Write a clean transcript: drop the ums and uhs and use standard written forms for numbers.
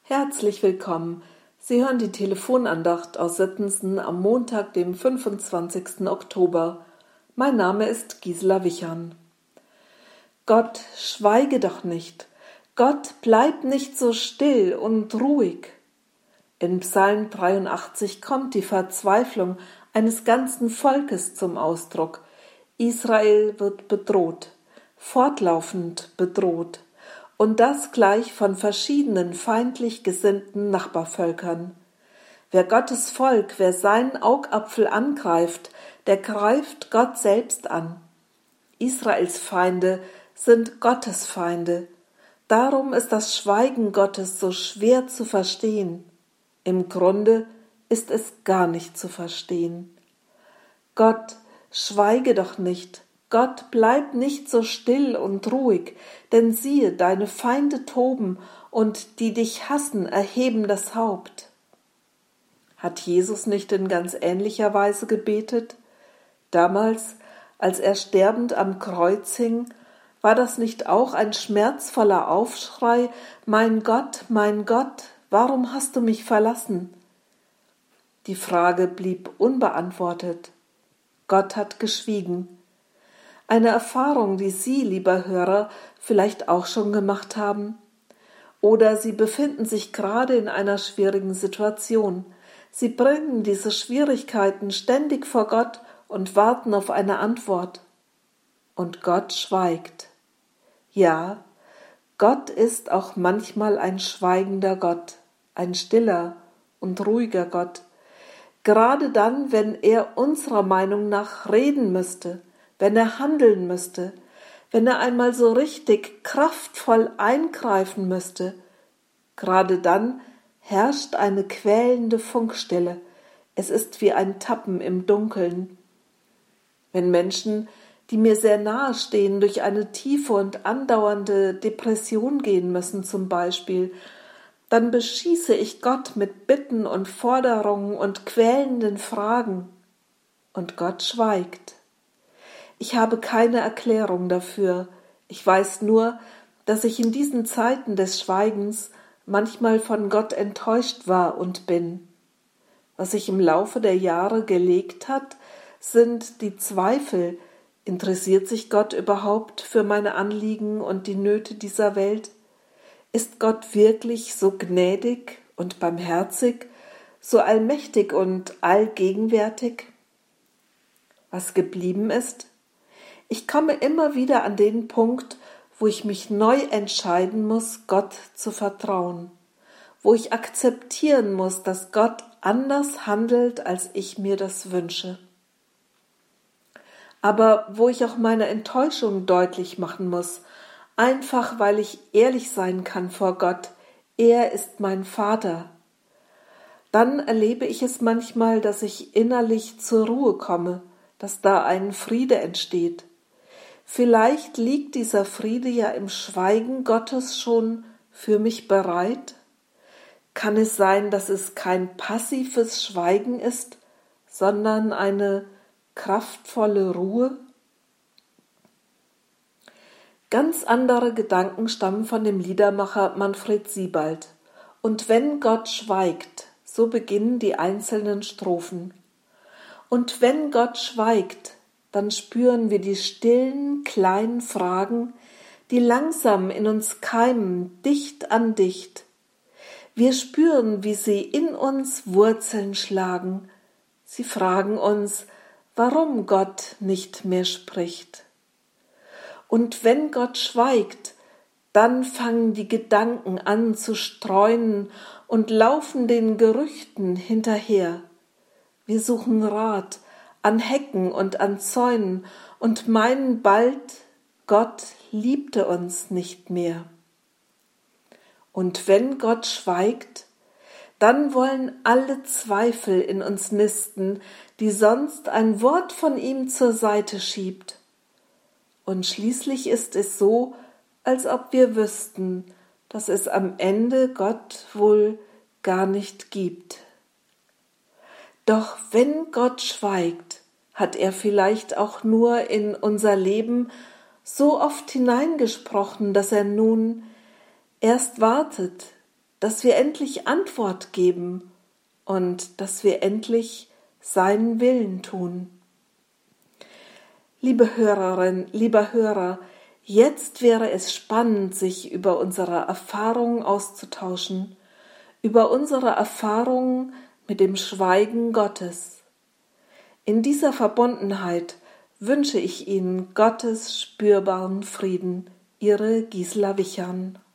Herzlich willkommen. Sie hören die Telefonandacht aus Sittensen am Montag, dem 25. Oktober. Mein Name ist Gisela Wichern. Gott, schweige doch nicht. Gott, bleib nicht so still und ruhig. In Psalm 83 kommt die Verzweiflung eines ganzen Volkes zum Ausdruck. Israel wird bedroht, fortlaufend bedroht. Und das gleich von verschiedenen feindlich gesinnten Nachbarvölkern. Wer Gottes Volk, wer seinen Augapfel angreift, der greift Gott selbst an. Israels Feinde sind Gottes Feinde. Darum ist das Schweigen Gottes so schwer zu verstehen. Im Grunde ist es gar nicht zu verstehen. Gott, schweige doch nicht. Gott, bleib nicht so still und ruhig, denn siehe, deine Feinde toben und die dich hassen, erheben das Haupt. Hat Jesus nicht in ganz ähnlicher Weise gebetet? Damals, als er sterbend am Kreuz hing, war das nicht auch ein schmerzvoller Aufschrei: mein Gott, warum hast du mich verlassen? Die Frage blieb unbeantwortet. Gott hat geschwiegen. Eine Erfahrung, die Sie, lieber Hörer, vielleicht auch schon gemacht haben. Oder Sie befinden sich gerade in einer schwierigen Situation. Sie bringen diese Schwierigkeiten ständig vor Gott und warten auf eine Antwort. Und Gott schweigt. Ja, Gott ist auch manchmal ein schweigender Gott, ein stiller und ruhiger Gott. Gerade dann, wenn er unserer Meinung nach reden müsste, wenn er handeln müsste, wenn er einmal so richtig kraftvoll eingreifen müsste, gerade dann herrscht eine quälende Funkstille. Es ist wie ein Tappen im Dunkeln. Wenn Menschen, die mir sehr nahe stehen, durch eine tiefe und andauernde Depression gehen müssen zum Beispiel, dann beschieße ich Gott mit Bitten und Forderungen und quälenden Fragen. Und Gott schweigt. Ich habe keine Erklärung dafür. Ich weiß nur, dass ich in diesen Zeiten des Schweigens manchmal von Gott enttäuscht war und bin. Was sich im Laufe der Jahre gelegt hat, sind die Zweifel. Interessiert sich Gott überhaupt für meine Anliegen und die Nöte dieser Welt? Ist Gott wirklich so gnädig und barmherzig, so allmächtig und allgegenwärtig? Was geblieben ist? Ich komme immer wieder an den Punkt, wo ich mich neu entscheiden muss, Gott zu vertrauen, wo ich akzeptieren muss, dass Gott anders handelt, als ich mir das wünsche. Aber wo ich auch meine Enttäuschung deutlich machen muss, einfach weil ich ehrlich sein kann vor Gott, er ist mein Vater. Dann erlebe ich es manchmal, dass ich innerlich zur Ruhe komme, dass da ein Friede entsteht. Vielleicht liegt dieser Friede ja im Schweigen Gottes schon für mich bereit. Kann es sein, dass es kein passives Schweigen ist, sondern eine kraftvolle Ruhe? Ganz andere Gedanken stammen von dem Liedermacher Manfred Siebald. Und wenn Gott schweigt, so beginnen die einzelnen Strophen. Und wenn Gott schweigt, dann spüren wir die stillen, kleinen Fragen, die langsam in uns keimen, dicht an dicht. Wir spüren, wie sie in uns Wurzeln schlagen. Sie fragen uns, warum Gott nicht mehr spricht. Und wenn Gott schweigt, dann fangen die Gedanken an zu streuen und laufen den Gerüchten hinterher. Wir suchen Rat an Hecken und an Zäunen und meinen bald, Gott liebte uns nicht mehr. Und wenn Gott schweigt, dann wollen alle Zweifel in uns nisten, die sonst ein Wort von ihm zur Seite schiebt. Und schließlich ist es so, als ob wir wüssten, dass es am Ende Gott wohl gar nicht gibt. Doch wenn Gott schweigt, hat er vielleicht auch nur in unser Leben so oft hineingesprochen, dass er nun erst wartet, dass wir endlich Antwort geben und dass wir endlich seinen Willen tun. Liebe Hörerin, lieber Hörer, jetzt wäre es spannend, sich über unsere Erfahrungen auszutauschen, über unsere Erfahrungen mit dem Schweigen Gottes. In dieser Verbundenheit wünsche ich Ihnen Gottes spürbaren Frieden, Ihre Gisela Wichern.